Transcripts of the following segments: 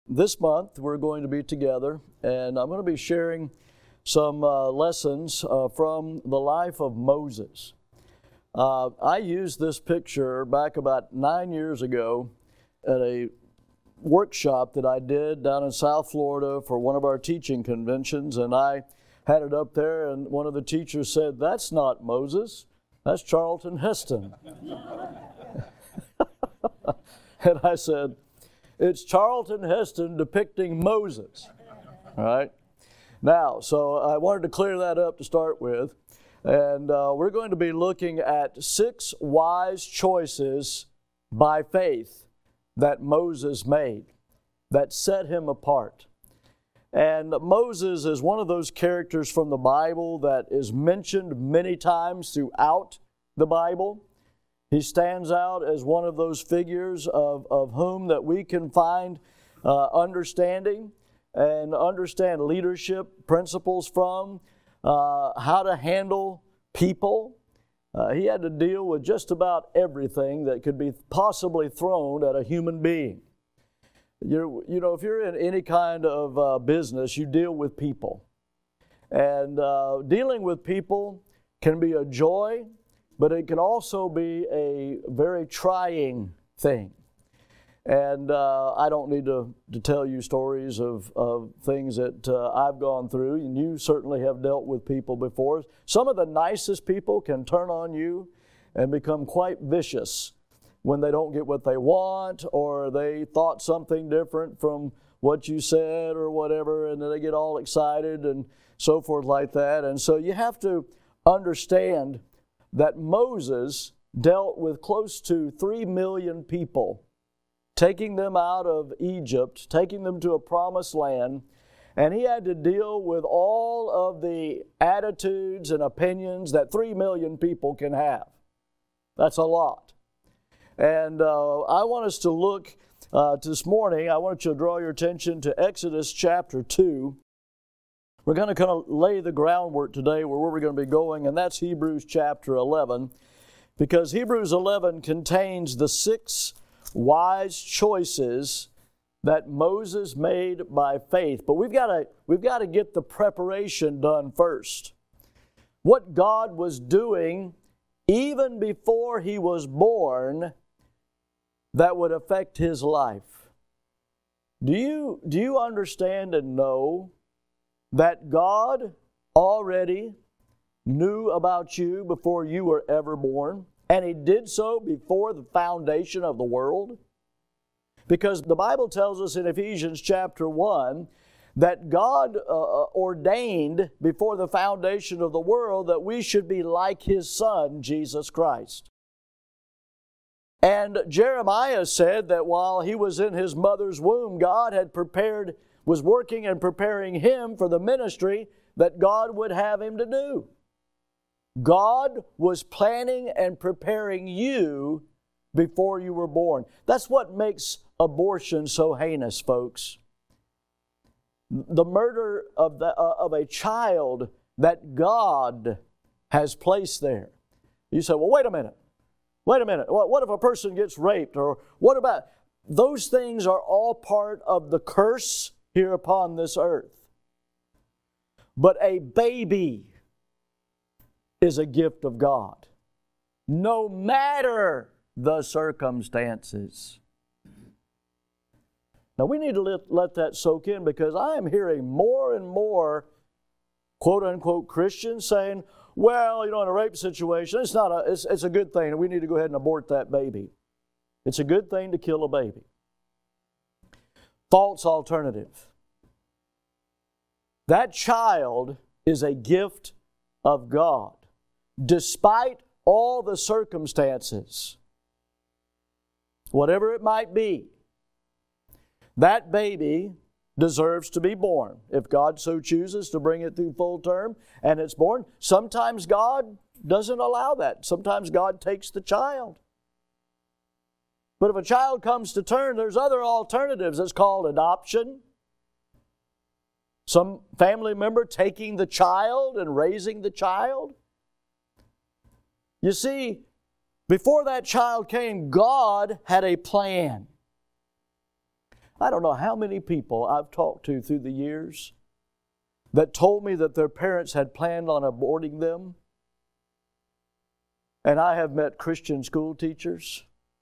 This month we're going to be together, and I'm going to be sharing some lessons from the life of Moses. I used this picture back about 9 years ago at a workshop that I did down in South Florida for one of our teaching conventions, and I had it up there, and one of the teachers said, "That's not Moses, that's Charlton Heston." And I said, "It's Charlton Heston depicting Moses." All right. Now, so I wanted to clear that up to start with. And we're going to be looking at 6 wise choices by faith that Moses made that set him apart. And Moses is one of those characters from the Bible that is mentioned many times throughout the Bible. He stands out as one of those figures of whom that we can find understanding and understand leadership principles from, how to handle people. He had to deal with just about everything that could be possibly thrown at a human being. You know, if you're in any kind of business, you deal with people. And dealing with people can be a joy, but it can also be a very trying thing. And I don't need to tell you stories of things that I've gone through, and you certainly have dealt with people before. Some of the nicest people can turn on you and become quite vicious when they don't get what they want, or they thought something different from what you said or whatever, and then they get all excited and so forth like that. And so you have to understand that Moses dealt with close to 3 million people, taking them out of Egypt, taking them to a promised land, and he had to deal with all of the attitudes and opinions that 3 million people can have. That's a lot. And I want us to look this morning, I want you to draw your attention to Exodus chapter 2. We're going to kind of lay the groundwork today where we're going to be going, and that's Hebrews chapter 11, because Hebrews 11 contains the 6 wise choices that Moses made by faith. But we've got to get the preparation done first. What God was doing even before he was born that would affect his life. Do you understand and know that God already knew about you before you were ever born? And he did so before the foundation of the world? Because the Bible tells us in Ephesians chapter 1 that God ordained before the foundation of the world that we should be like his Son, Jesus Christ. And Jeremiah said that while he was in his mother's womb, God was working and preparing him for the ministry that God would have him to do. God was planning and preparing you before you were born. That's what makes abortion so heinous, folks. The murder of a child that God has placed there. You say, well, wait a minute. What if a person gets raped? Or what about... Those things are all part of the curse here upon this earth. But a baby is a gift of God, no matter the circumstances. Now we need to let that soak in, because I am hearing more and more quote-unquote Christians saying, well, in a rape situation, it's a good thing, and we need to go ahead and abort that baby. It's a good thing to kill a baby. False alternative. That child is a gift of God, despite all the circumstances, whatever it might be. That baby deserves to be born. If God so chooses to bring it through full term and it's born, sometimes God doesn't allow that. Sometimes God takes the child. But if a child comes to term, there's other alternatives. It's called adoption. Some family member taking the child and raising the child. You see, before that child came, God had a plan. I don't know how many people I've talked to through the years that told me that their parents had planned on aborting them. And I have met Christian school teachers.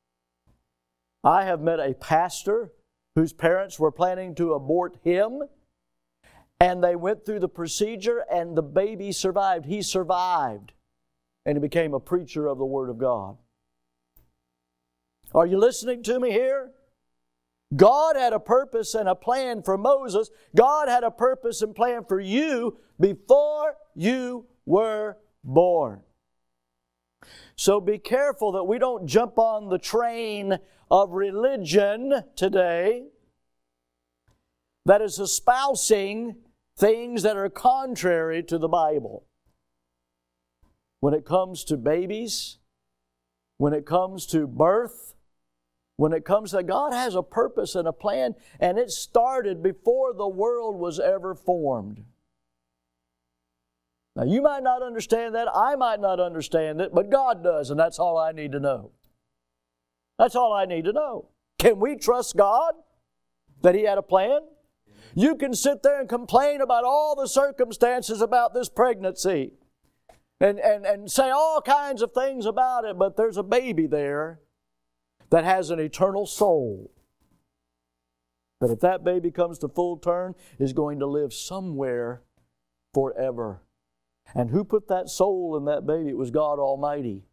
I have met a pastor whose parents were planning to abort him, and they went through the procedure and the baby survived. He survived, and he became a preacher of the Word of God. Are you listening to me here? God had a purpose and a plan for Moses. God had a purpose and plan for you before you were born. So be careful that we don't jump on the train of religion today that is espousing things that are contrary to the Bible. When it comes to babies, when it comes to birth, when it comes to God has a purpose and a plan, and it started before the world was ever formed. Now, you might not understand that. I might not understand it, but God does, and that's all I need to know. That's all I need to know. Can we trust God that He had a plan? You can sit there and complain about all the circumstances about this pregnancy and say all kinds of things about it, but there's a baby there that has an eternal soul. That if that baby comes to full term, is going to live somewhere forever. And who put that soul in that baby? It was God Almighty.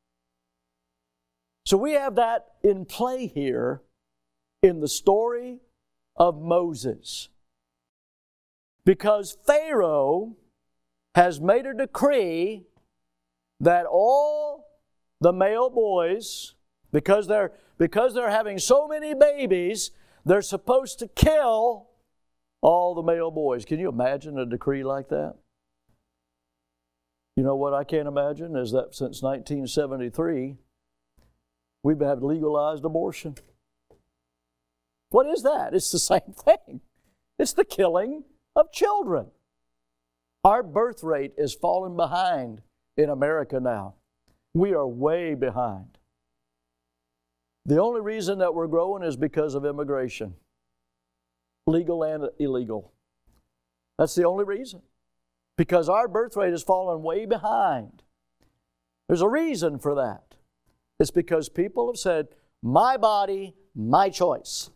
So we have that in play here in the story of Moses. Because Pharaoh has made a decree that all the male boys, because they're having so many babies, they're supposed to kill all the male boys. Can you imagine a decree like that? You know what I can't imagine is that since 1973, we've had legalized abortion. What is that? It's the same thing. It's the killing of children. Our birth rate is falling behind in America now. We are way behind. The only reason that we're growing is because of immigration, legal and illegal. That's the only reason. Because our birth rate has fallen way behind. There's a reason for that. It's because people have said, my body, my choice.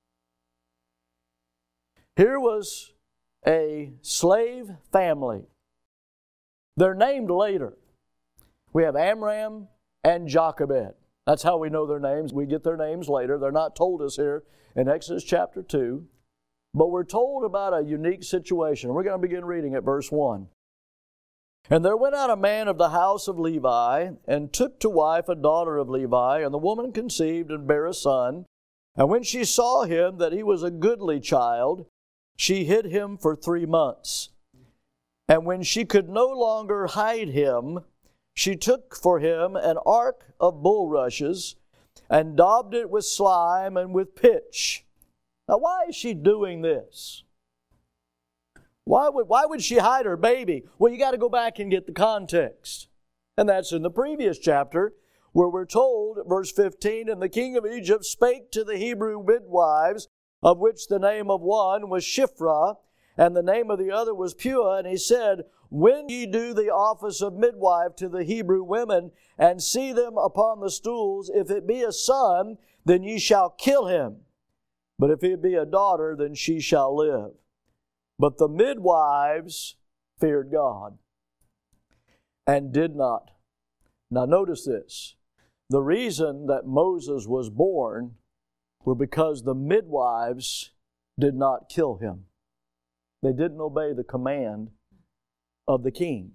Here was a slave family. They're named later. We have Amram and Jochebed. That's how we know their names. We get their names later. They're not told us here in Exodus chapter 2. But we're told about a unique situation. We're going to begin reading at verse 1. And there went out a man of the house of Levi, and took to wife a daughter of Levi, and the woman conceived and bare a son. And when she saw him that he was a goodly child, she hid him for 3 months. And when she could no longer hide him, she took for him an ark of bulrushes, and daubed it with slime and with pitch. Now, why is she doing this? Why would she hide her baby? Well, you got to go back and get the context. And that's in the previous chapter, where we're told, verse 15, And the king of Egypt spake to the Hebrew midwives, of which the name of one was Shiphrah, and the name of the other was Puah. And he said, When ye do the office of midwife to the Hebrew women, and see them upon the stools, if it be a son, then ye shall kill him. But if it be a daughter, then she shall live. But the midwives feared God and did not. Now notice this. The reason that Moses was born were because the midwives did not kill him. They didn't obey the command of the king.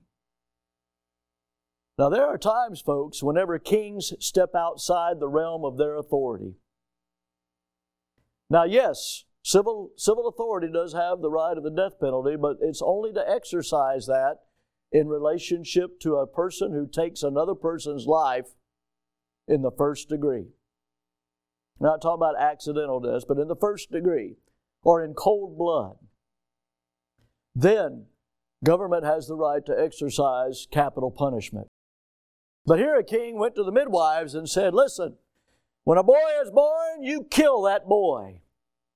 Now there are times, folks, whenever kings step outside the realm of their authority. Now, yes, civil authority does have the right of the death penalty, but it's only to exercise that in relationship to a person who takes another person's life in the first degree. I'm not talking about accidental deaths, but in the first degree, or in cold blood. Then government has the right to exercise capital punishment. But here a king went to the midwives and said, Listen, when a boy is born, you kill that boy.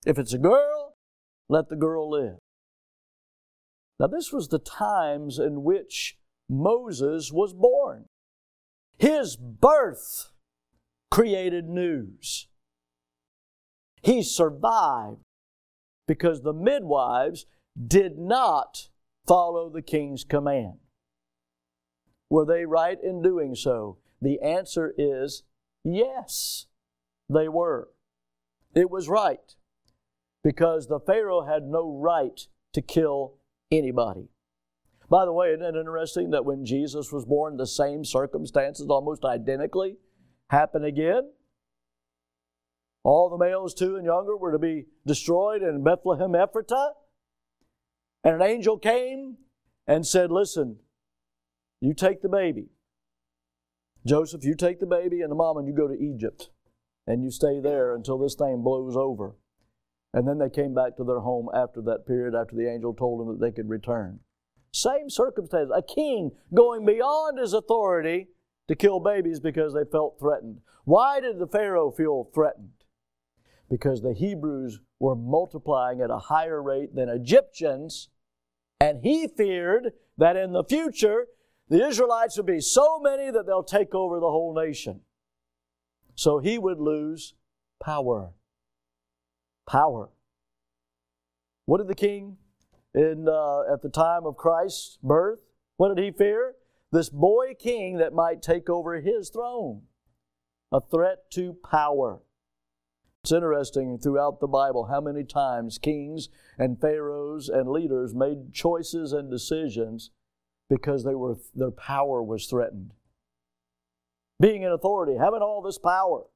If it's a girl, let the girl live. Now, this was the times in which Moses was born. His birth created news. He survived because the midwives did not follow the king's command. Were they right in doing so? The answer is yes, they were. It was right because the Pharaoh had no right to kill anybody. By the way, isn't it interesting that when Jesus was born, the same circumstances almost identically happened again? All the males 2 and younger were to be destroyed in Bethlehem Ephratah. And an angel came and said, listen, you take the baby. Joseph, you take the baby and the mom and you go to Egypt. And you stay there until this thing blows over. And then they came back to their home after that period, after the angel told them that they could return. Same circumstance. A king going beyond his authority to kill babies because they felt threatened. Why did the Pharaoh feel threatened? Because the Hebrews were multiplying at a higher rate than Egyptians, and he feared that in the future the Israelites would be so many that they'll take over the whole nation. So he would lose power. Power. What did the king at the time of Christ's birth, what did he fear? This boy king that might take over his throne. A threat to power. It's interesting throughout the Bible how many times kings and pharaohs and leaders made choices and decisions because their power was threatened. Being in authority, having all this power.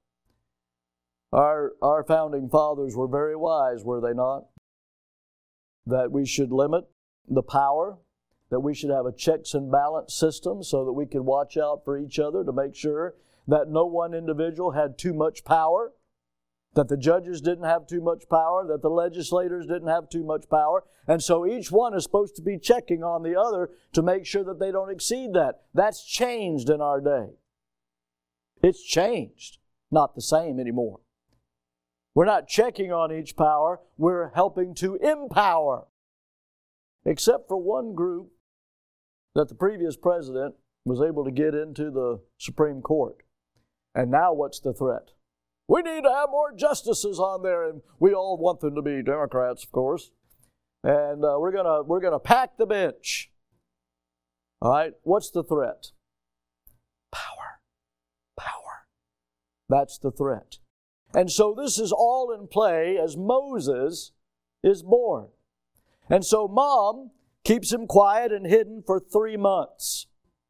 Our founding fathers were very wise, were they not? That we should limit the power, that we should have a checks and balance system so that we could watch out for each other to make sure that no one individual had too much power, that the judges didn't have too much power, that the legislators didn't have too much power. And so each one is supposed to be checking on the other to make sure that they don't exceed that. That's changed in our day. It's changed. Not the same anymore. We're not checking on each power. We're helping to empower. Except for one group that the previous president was able to get into the Supreme Court. And now what's the threat? We need to have more justices on there, and we all want them to be Democrats, of course. And we're gonna pack the bench. All right, what's the threat? Power. Power. That's the threat. And so this is all in play as Moses is born. And so Mom keeps him quiet and hidden for 3 months.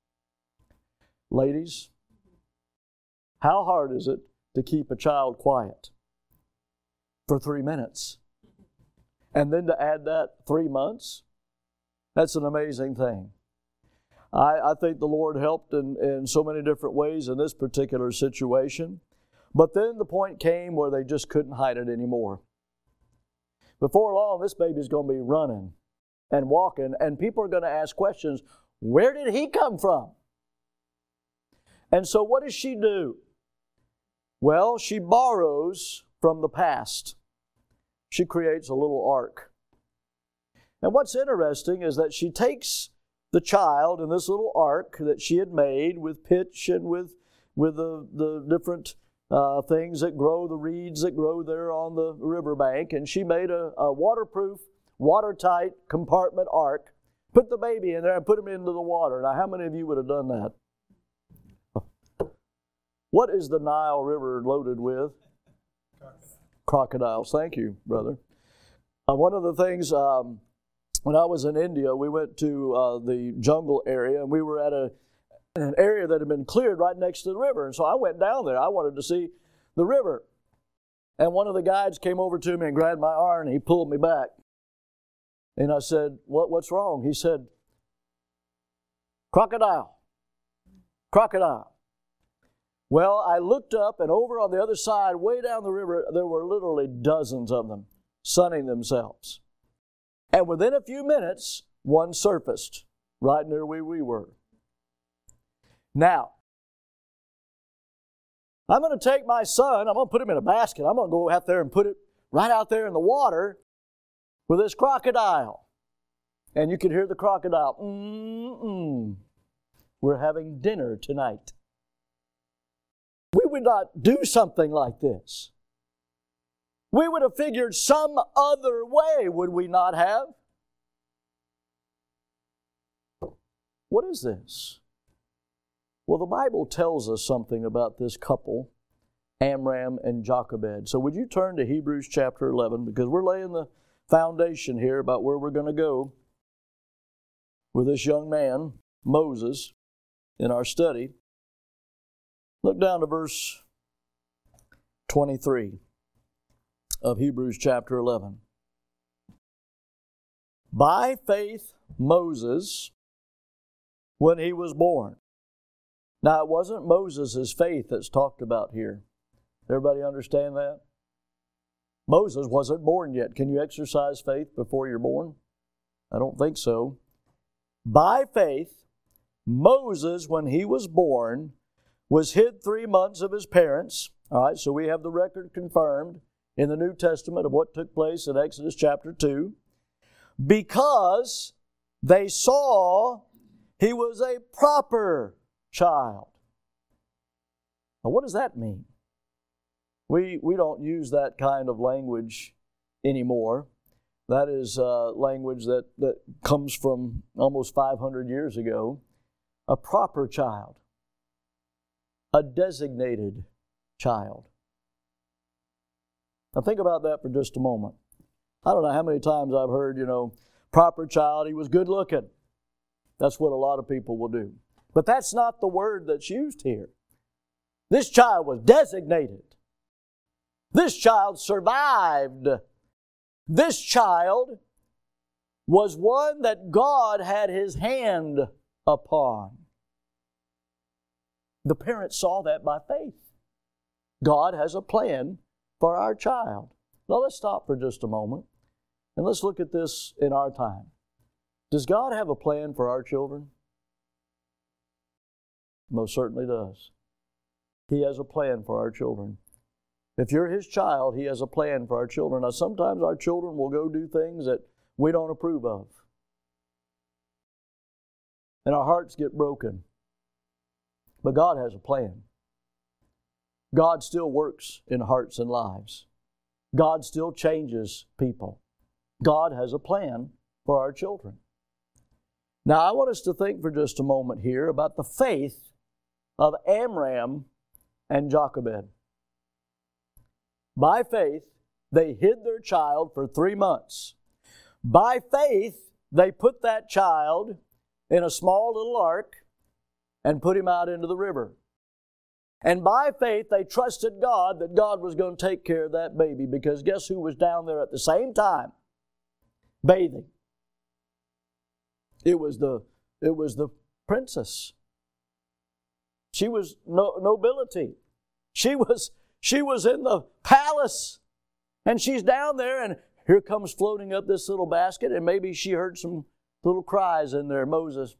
Ladies, how hard is it to keep a child quiet for 3 minutes? And then to add that 3 months? That's an amazing thing. I think the Lord helped in so many different ways in this particular situation. But then the point came where they just couldn't hide it anymore. Before long, this baby's going to be running and walking, and people are going to ask questions. Where did he come from? And so what does she do? Well, she borrows from the past. She creates a little ark. And what's interesting is that she takes the child in this little ark that she had made with pitch and with the different things that grow, the reeds that grow there on the riverbank, and she made a waterproof, watertight compartment ark, put the baby in there and put him into the water. Now, how many of you would have done that? What is the Nile River loaded with? Crocodiles. Thank you, brother. One of the things, when I was in India, we went to the jungle area, and we were at an area that had been cleared right next to the river. And so I went down there. I wanted to see the river. And one of the guides came over to me and grabbed my arm, and he pulled me back. And I said, what's wrong? He said, crocodile. Crocodile. Well, I looked up, and over on the other side, way down the river, there were literally dozens of them sunning themselves. And within a few minutes, one surfaced right near where we were. Now, I'm going to take my son, I'm going to put him in a basket. I'm going to go out there and put right out there in the water with this crocodile. And you could hear the crocodile, we're having dinner tonight. We would not do something like this. We would have figured some other way, would we not have? What is this? Well, the Bible tells us something about this couple, Amram and Jochebed. So would you turn to Hebrews chapter 11, because we're laying the foundation here about where we're going to go with this young man, Moses, in our study. Look down to verse 23 of Hebrews chapter 11. By faith, Moses, when he was born. Now, it wasn't Moses' faith that's talked about here. Everybody understand that? Moses wasn't born yet. Can you exercise faith before you're born? I don't think so. By faith, Moses, when he was born, was hid 3 months of his parents. All right, so we have the record confirmed in the New Testament of what took place in Exodus chapter 2, because they saw he was a proper child. Now, what does that mean? We don't use that kind of language anymore. That is language that comes from almost 500 years ago. A proper child. A designated child. Now think about that for just a moment. I don't know how many times I've heard, proper child, he was good looking. That's what a lot of people will do. But that's not the word that's used here. This child was designated. This child survived. This child was one that God had His hand upon. The parents saw that by faith. God has a plan for our child. Now let's stop for just a moment and let's look at this in our time. Does God have a plan for our children? Most certainly does. He has a plan for our children. If you're His child, He has a plan for our children. Now, sometimes our children will go do things that we don't approve of. And our hearts get broken. But God has a plan. God still works in hearts and lives. God still changes people. God has a plan for our children. Now, I want us to think for just a moment here about the faith of Amram and Jochebed. By faith, they hid their child for 3 months. By faith, they put that child in a small little ark and put him out into the river. And by faith, they trusted God that God was going to take care of that baby, because guess who was down there at the same time bathing? It was the princess. She was nobility. She was in the palace, and she's down there, and here comes floating up this little basket, and maybe she heard some little cries in there. Moses,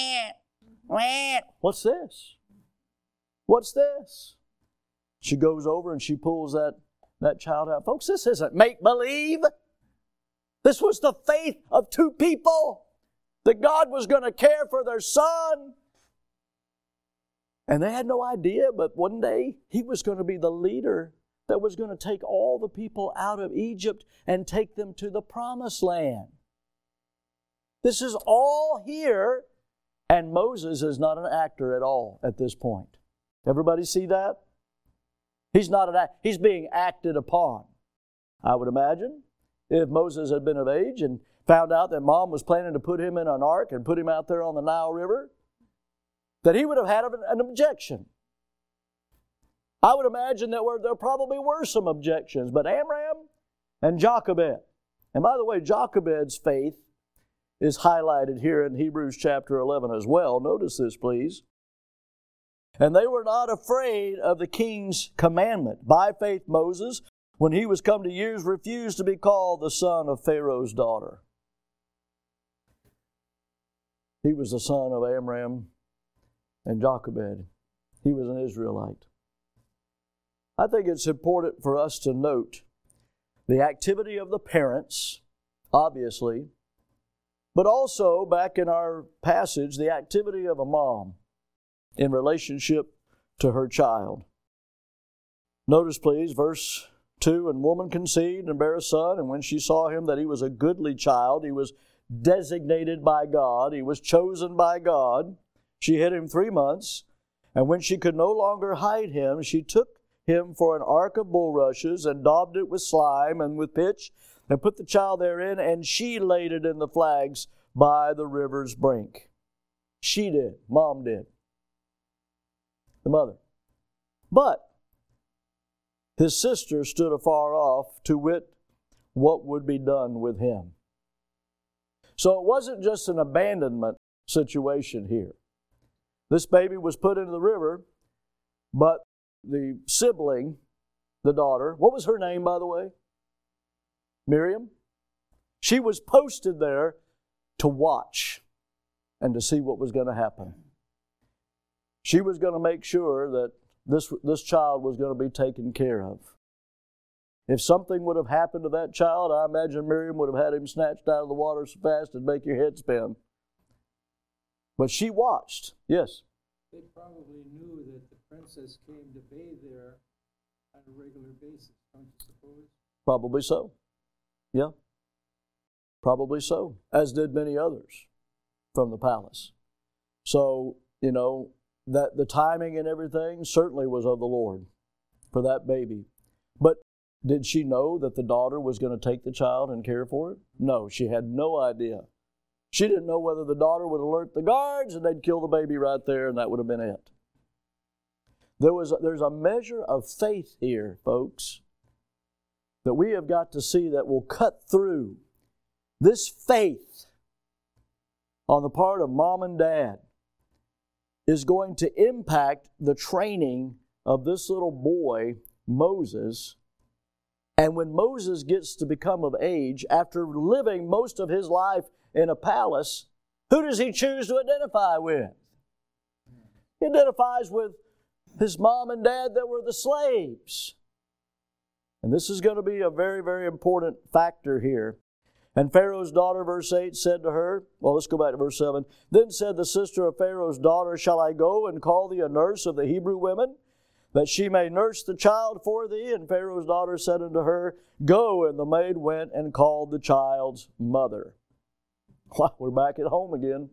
what's this? What's this? She goes over and she pulls that child out. Folks, this isn't make-believe. This was the faith of two people that God was going to care for their son. And they had no idea, but one day He was going to be the leader that was going to take all the people out of Egypt and take them to the promised land. This is all here, and Moses is not an actor at all at this point. Everybody see that? He's not an actor. He's being acted upon. I would imagine if Moses had been of age and found out that Mom was planning to put him in an ark and put him out there on the Nile River, that he would have had an objection. I would imagine that there probably were some objections, but Amram and Jochebed. And by the way, Jochebed's faith is highlighted here in Hebrews chapter 11 as well. Notice this, please. And they were not afraid of the king's commandment. By faith, Moses, when he was come to years, refused to be called the son of Pharaoh's daughter. He was the son of Amram and Jochebed. He was an Israelite. I think it's important for us to note the activity of the parents, obviously, but also, back in our passage, the activity of a mom in relationship to her child. Notice, please, verse 2, "And woman conceived and bare a son, and when she saw him that he was a goodly child," he was designated by God, he was chosen by God, "she hid him 3 months, and when she could no longer hide him, she took him for an ark of bulrushes, and daubed it with slime and with pitch, and put the child therein, and she laid it in the flags by the river's brink." She did. Mom did. The mother. But his sister stood afar off to wit what would be done with him. So it wasn't just an abandonment situation here. This baby was put into the river, but the sibling, the daughter, what was her name, by the way? Miriam. She was posted there to watch and to see what was going to happen. She was going to make sure that this child was going to be taken care of. If something would have happened to that child, I imagine Miriam would have had him snatched out of the water so fast it'd make your head spin. But she watched. Yes? They probably knew that the princess came to bathe there on a regular basis, don't you suppose? Probably so. Yeah. Probably so. As did many others from the palace. So, that the timing and everything certainly was of the Lord for that baby. But did she know that the daughter was going to take the child and care for it? No, she had no idea. She didn't know whether the daughter would alert the guards and they'd kill the baby right there, and that would have been it. There's a measure of faith here, folks, that we have got to see that will cut through. This faith on the part of mom and dad is going to impact the training of this little boy, Moses. And when Moses gets to become of age, after living most of his life in a palace, who does he choose to identify with? He identifies with his mom and dad that were the slaves. And this is going to be a very, very important factor here. "And Pharaoh's daughter," verse 8, "said to her," well, let's go back to verse 7. "Then said the sister of Pharaoh's daughter, Shall I go and call thee a nurse of the Hebrew women, that she may nurse the child for thee? And Pharaoh's daughter said unto her, Go. And the maid went and called the child's mother." Wow, we're back at home again.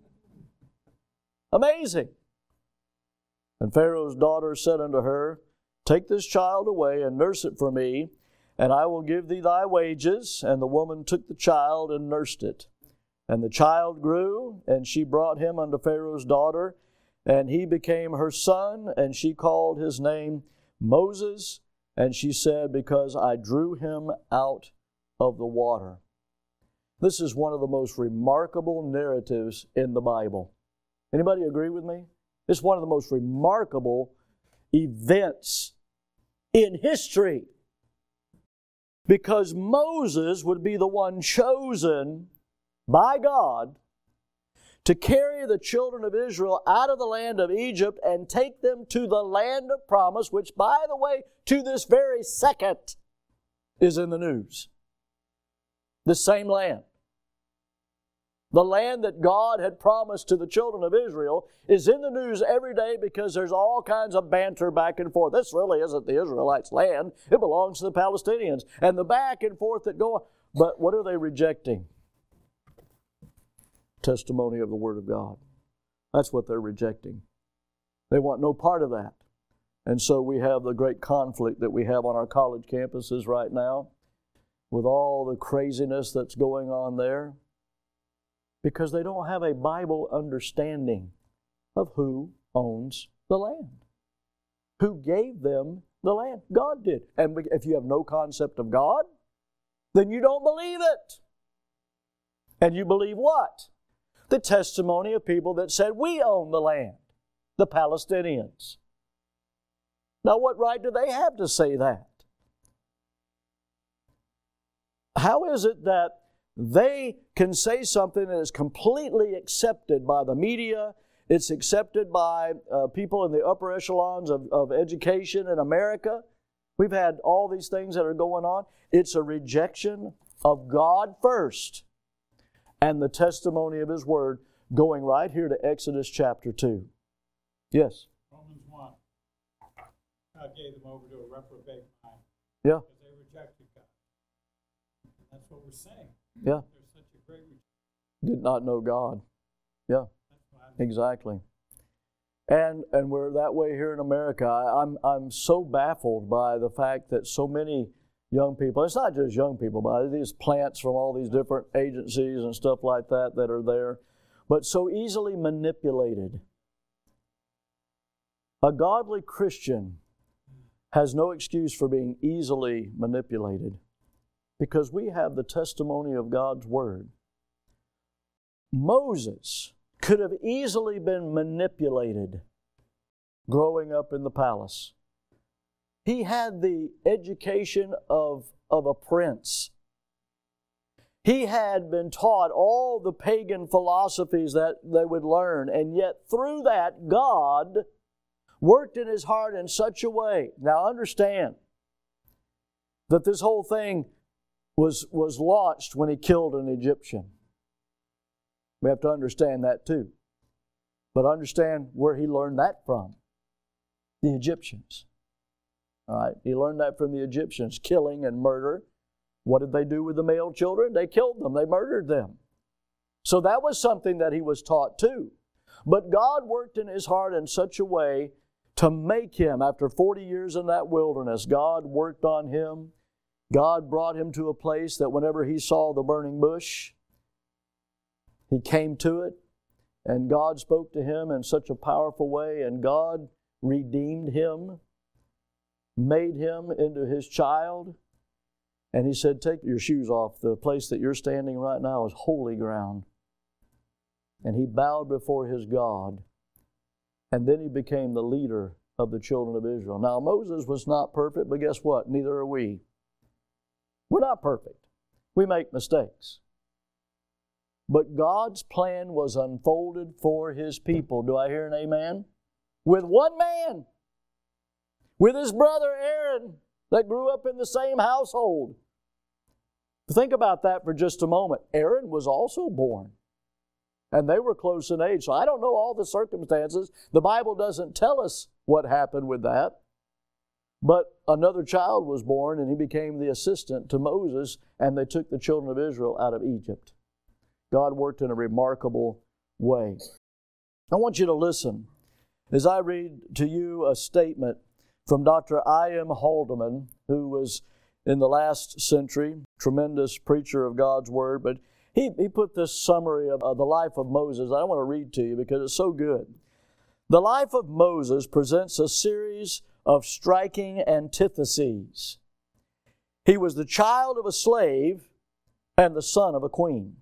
Amazing. "And Pharaoh's daughter said unto her, Take this child away and nurse it for me, and I will give thee thy wages. And the woman took the child and nursed it. And the child grew, and she brought him unto Pharaoh's daughter, and he became her son, and she called his name Moses. And she said, Because I drew him out of the water." This is one of the most remarkable narratives in the Bible. Anybody agree with me? It's one of the most remarkable events in history. Because Moses would be the one chosen by God to carry the children of Israel out of the land of Egypt and take them to the land of promise, which, by the way, to this very second is in the news. The same land. The land that God had promised to the children of Israel is in the news every day because there's all kinds of banter back and forth. This really isn't the Israelites' land. It belongs to the Palestinians. And the back and forth that go on. But what are they rejecting? Testimony of the Word of God. That's what they're rejecting. They want no part of that. And so we have the great conflict that we have on our college campuses right now with all the craziness that's going on there, because they don't have a Bible understanding of who owns the land, who gave them the land. God did. And if you have no concept of God, then you don't believe it. And you believe what? The testimony of people that said, we own the land, the Palestinians. Now, what right do they have to say that? How is it that they can say something that is completely accepted by the media, it's accepted by people in the upper echelons of education in America, We've had all these things that are going on. It's a rejection of God first and the testimony of His Word, going right here to Exodus chapter 2. Yes? Romans 1. God gave them over to a reprobate mind. Yeah. Because they rejected God. And that's what we're saying. Yeah. There's such a great rejection. Did not know God. Yeah. That's why I'm Exactly. And we're that way here in America. I'm so baffled by the fact that so many young people, it's not just young people, but these plants from all these different agencies and stuff like that that are there, but so easily manipulated. A godly Christian has no excuse for being easily manipulated because we have the testimony of God's Word. Moses could have easily been manipulated growing up in the palace. He had the education of a prince. He had been taught all the pagan philosophies that they would learn, and yet through that, God worked in his heart in such a way. Now understand that this whole thing was launched when he killed an Egyptian. We have to understand that too. But understand where he learned that from. The Egyptians. All right, he learned that from the Egyptians, killing and murder. What did they do with the male children? They killed them. They murdered them. So that was something that he was taught too. But God worked in his heart in such a way to make him, after 40 years in that wilderness, God worked on him. God brought him to a place that whenever he saw the burning bush, he came to it, and God spoke to him in such a powerful way, and God redeemed him, made him into his child, and he said, take your shoes off. The place that you're standing right now is holy ground. And he bowed before his God, and then he became the leader of the children of Israel. Now, Moses was not perfect, but guess what? Neither are we. We're not perfect. We make mistakes. But God's plan was unfolded for His people. Do I hear an amen? With one man. With his brother Aaron that grew up in the same household. Think about that for just a moment. Aaron was also born. And they were close in age. So I don't know all the circumstances. The Bible doesn't tell us what happened with that. But another child was born and he became the assistant to Moses, and they took the children of Israel out of Egypt. God worked in a remarkable way. I want you to listen as I read to you a statement from Dr. I.M. Haldeman, who was in the last century, tremendous preacher of God's Word, but he put this summary of the life of Moses. I want to read to you because it's so good. The life of Moses presents a series of striking antitheses. He was the child of a slave and the son of a queen.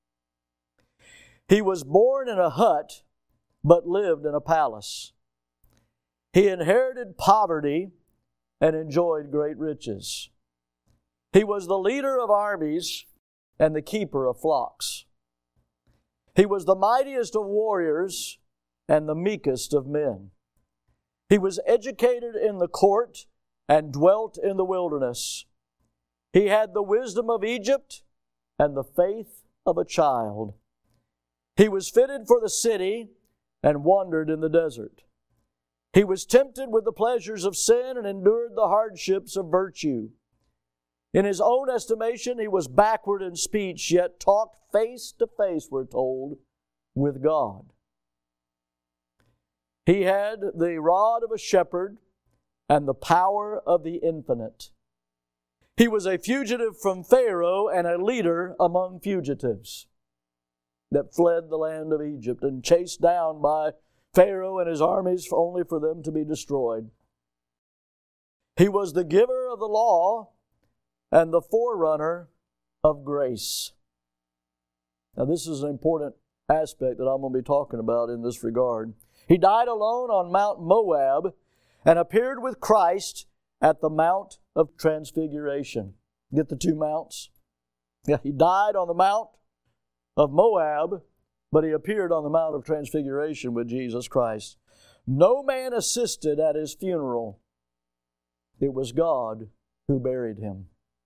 He was born in a hut, but lived in a palace. He inherited poverty and enjoyed great riches. He was the leader of armies and the keeper of flocks. He was the mightiest of warriors and the meekest of men. He was educated in the court and dwelt in the wilderness. He had the wisdom of Egypt and the faith of a child. He was fitted for the city and wandered in the desert. He was tempted with the pleasures of sin and endured the hardships of virtue. In his own estimation, he was backward in speech, yet talked face to face, we're told, with God. He had the rod of a shepherd and the power of the infinite. He was a fugitive from Pharaoh and a leader among fugitives that fled the land of Egypt and chased down by Pharaoh and his armies only for them to be destroyed. He was the giver of the law and the forerunner of grace. Now this is an important aspect that I'm going to be talking about in this regard. He died alone on Mount Moab and appeared with Christ at the Mount of Transfiguration. Get the two mounts? Yeah, he died on the Mount of Moab, but he appeared on the Mount of Transfiguration with Jesus Christ. No man assisted at his funeral. it was God who buried him.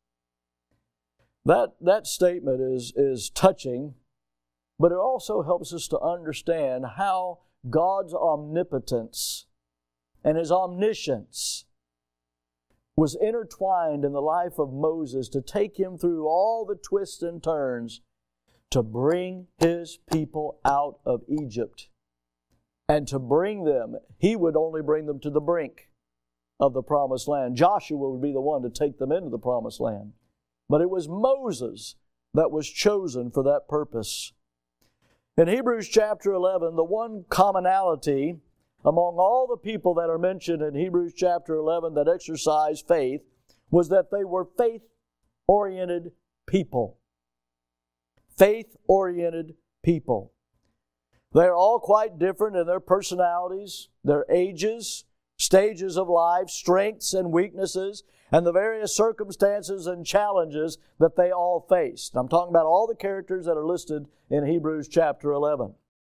That statement is touching, but it also helps us to understand how God's omnipotence and His omniscience was intertwined in the life of Moses to take him through all the twists and turns to bring His people out of Egypt. And to bring them, He would only bring them to the brink of the promised land. Joshua would be the one to take them into the promised land. But it was Moses that was chosen for that purpose. In Hebrews chapter 11, the one commonality among all the people that are mentioned in Hebrews chapter 11 that exercised faith was that they were faith-oriented people. Faith-oriented people. They're all quite different in their personalities, their ages, stages of life, strengths and weaknesses, and the various circumstances and challenges that they all faced. I'm talking about all the characters that are listed in Hebrews chapter 11.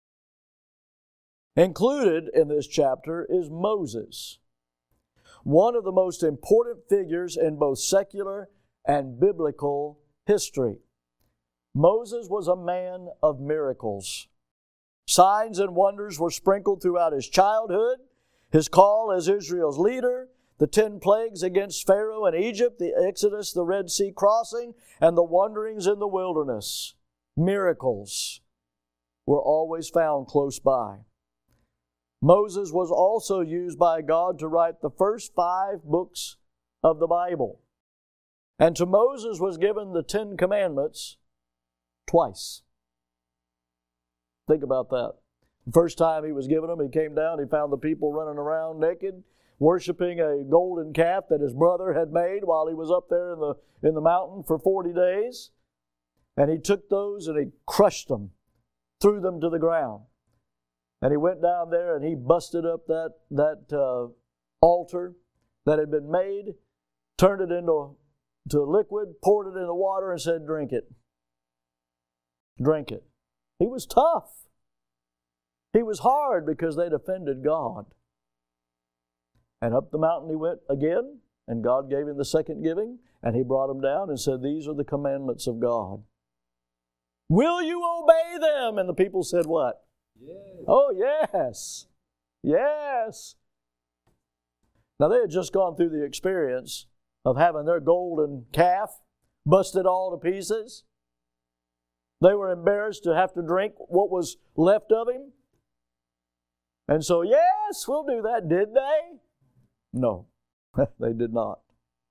Included in this chapter is Moses, one of the most important figures in both secular and biblical history. Moses was a man of miracles. Signs and wonders were sprinkled throughout his childhood, his call as Israel's leader, the 10 plagues against Pharaoh and Egypt, the Exodus, the Red Sea crossing, and the wanderings in the wilderness. Miracles were always found close by. Moses was also used by God to write the first 5 books of the Bible. And to Moses was given the 10 Commandments twice. Think about that. The first time he was given them, he came down, he found the people running around naked, worshiping a golden calf that his brother had made while he was up there in the mountain for 40 days. And he took those and he crushed them, threw them to the ground. And he went down there and he busted up that altar that had been made, turned it into liquid, poured it in the water and said, "Drink it. Drink it." He was tough. He was hard because they'd offended God. And up the mountain he went again, and God gave him the second giving, and he brought him down and said, "These are the commandments of God. Will you obey them?" And the people said what? Yes. Oh, yes. Yes. Now, they had just gone through the experience of having their golden calf busted all to pieces. They were embarrassed to have to drink what was left of him. And so, yes, we'll do that. Did they? No, they did not.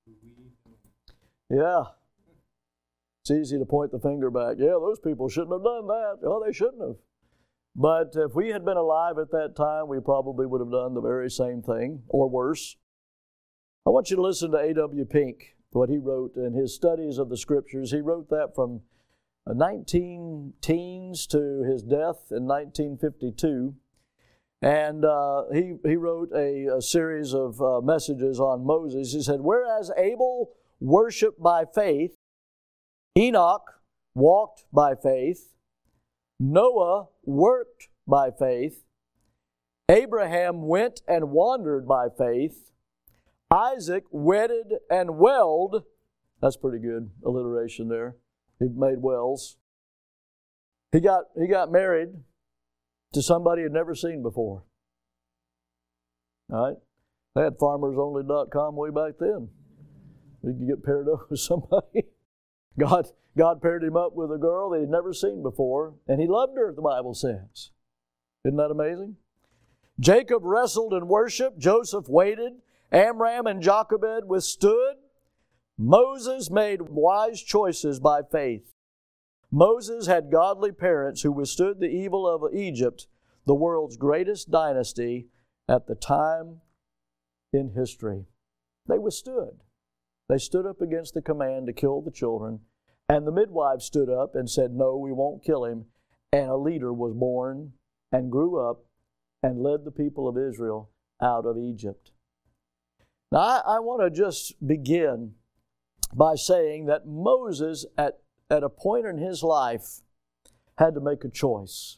Yeah. It's easy to point the finger back. Yeah, those people shouldn't have done that. Oh, they shouldn't have. But if we had been alive at that time, we probably would have done the very same thing, or worse. I want you to listen to A.W. Pink, what he wrote in his studies of the Scriptures. He wrote that from 19 teens to his death in 1952. And he wrote a series of messages on Moses. He said, "Whereas Abel worshiped by faith, Enoch walked by faith, Noah worked by faith, Abraham went and wandered by faith, Isaac wedded and welled." That's pretty good alliteration there. He made wells. He got married to somebody he'd never seen before. All right? They had farmersonly.com way back then. You could get paired up with somebody. God paired him up with a girl that he'd never seen before, and he loved her, the Bible says. Isn't that amazing? Jacob wrestled and worshiped. Joseph waited. Amram and Jochebed withstood. Moses made wise choices by faith. Moses had godly parents who withstood the evil of Egypt, the world's greatest dynasty at the time in history. They withstood. They stood up against the command to kill the children, and the midwives stood up and said, "No, we won't kill him." And a leader was born and grew up and led the people of Israel out of Egypt. Now, I want to just begin by saying that Moses, at a point in his life, had to make a choice.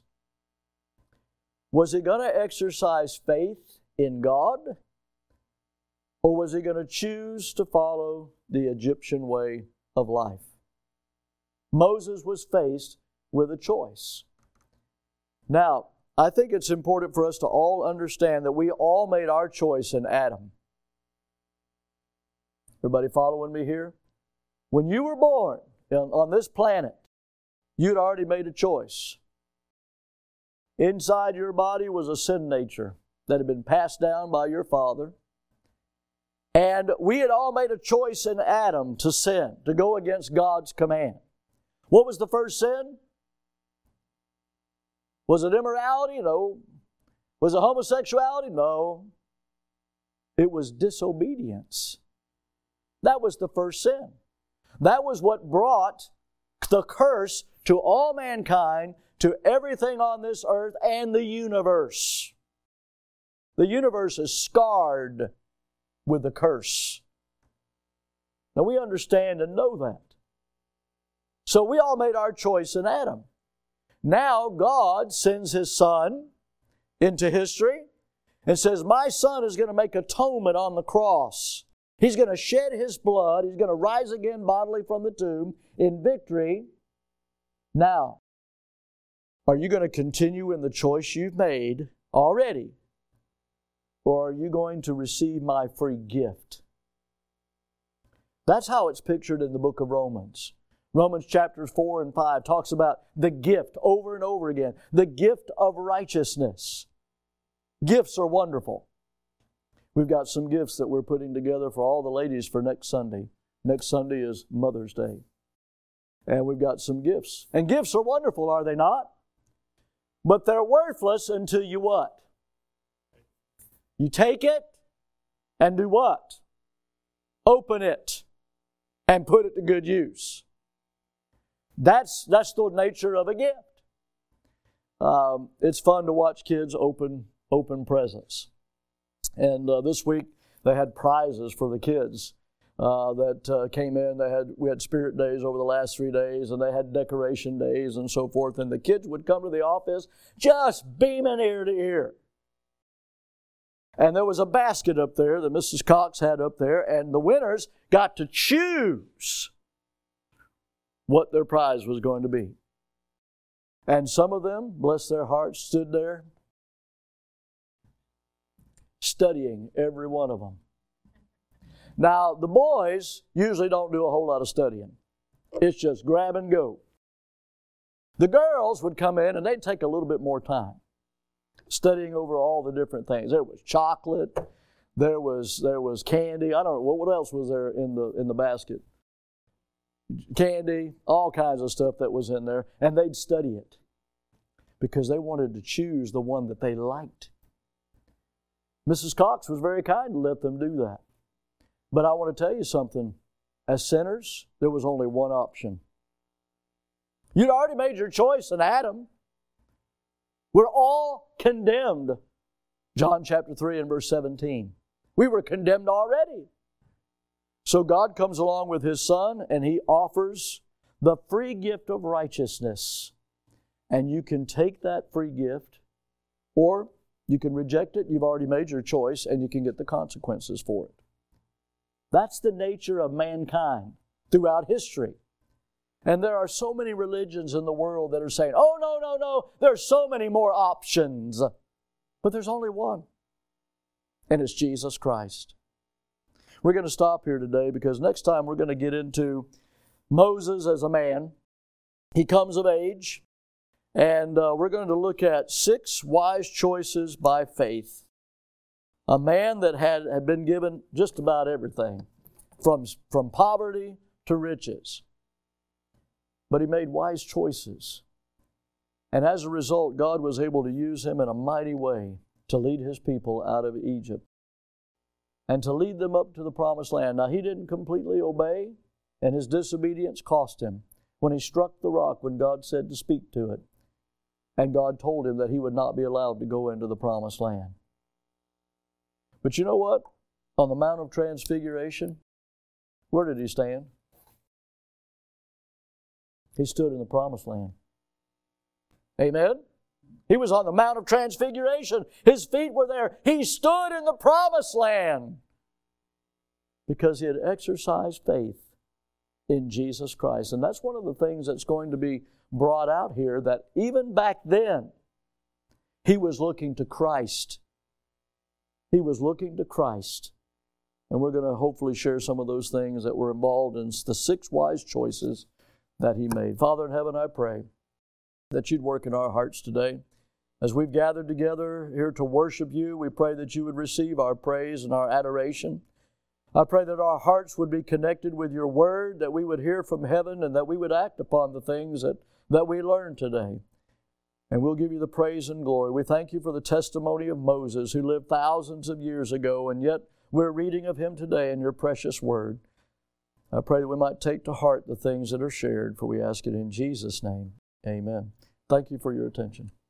Was he going to exercise faith in God? Or was he going to choose to follow the Egyptian way of life? Moses was faced with a choice. Now, I think it's important for us to all understand that we all made our choice in Adam. Everybody following me here? When you were born on this planet, you'd already made a choice. Inside your body was a sin nature that had been passed down by your father. And we had all made a choice in Adam to sin, to go against God's command. What was the first sin? Was it immorality? No. Was it homosexuality? No. It was disobedience. That was the first sin. That was what brought the curse to all mankind, to everything on this earth and the universe. The universe is scarred with the curse. Now we understand and know that. So we all made our choice in Adam. Now God sends His Son into history and says, my Son is going to make atonement on the cross. He's going to shed His blood. He's going to rise again bodily from the tomb in victory. Now, are you going to continue in the choice you've made already? Or are you going to receive my free gift? That's how it's pictured in the book of Romans. Romans chapters 4 and 5 talks about the gift over and over again. The gift of righteousness. Gifts are wonderful. We've got some gifts that we're putting together for all the ladies for next Sunday. Next Sunday is Mother's Day. And we've got some gifts. And gifts are wonderful, are they not? But they're worthless until you what? You take it and do what? Open it and put it to good use. That's the nature of a gift. It's fun to watch kids open presents. And this week they had prizes for the kids that came in. We had spirit days over the last 3 days, and they had decoration days and so forth. And the kids would come to the office just beaming ear to ear. And there was a basket up there that Mrs. Cox had up there, and the winners got to choose what their prize was going to be. And some of them, bless their hearts, stood there studying every one of them. Now, the boys usually don't do a whole lot of studying. It's just grab and go. The girls would come in and they'd take a little bit more time studying over all the different things. There was chocolate, there was candy. I don't know what else was there in the basket. Candy, all kinds of stuff that was in there, and they'd study it because they wanted to choose the one that they liked. Mrs. Cox was very kind to let them do that. But I want to tell you something. As sinners, there was only one option. You'd already made your choice in Adam. We're all condemned. John chapter 3 and verse 17. We were condemned already. So God comes along with His Son and He offers the free gift of righteousness. And you can take that free gift or you can reject it. You've already made your choice and you can get the consequences for it. That's the nature of mankind throughout history. And there are so many religions in the world that are saying, oh, no, there's so many more options. But there's only one, and it's Jesus Christ. We're going to stop here today because next time we're going to get into Moses as a man. He comes of age, and we're going to look at 6 wise choices by faith. A man that had been given just about everything, from poverty to riches. But he made wise choices. And as a result, God was able to use him in a mighty way to lead His people out of Egypt and to lead them up to the promised land. Now, he didn't completely obey, and his disobedience cost him when he struck the rock when God said to speak to it. And God told him that he would not be allowed to go into the promised land. But you know what? On the Mount of Transfiguration, where did he stand? He stood in the promised land. Amen? He was on the Mount of Transfiguration. His feet were there. He stood in the promised land. because he had exercised faith in Jesus Christ. And that's one of the things that's going to be brought out here, that even back then, he was looking to Christ. He was looking to Christ. And we're going to hopefully share some of those things that were involved in the 6 wise choices that he made. Father in heaven, I pray that you'd work in our hearts today. As we've gathered together here to worship you, we pray that you would receive our praise and our adoration. I pray that our hearts would be connected with your word, that we would hear from heaven, and that we would act upon the things that we learned today. And we'll give you the praise and glory. We thank you for the testimony of Moses, who lived thousands of years ago, and yet we're reading of him today in your precious word. I pray that we might take to heart the things that are shared, for we ask it in Jesus' name. Amen. Thank you for your attention.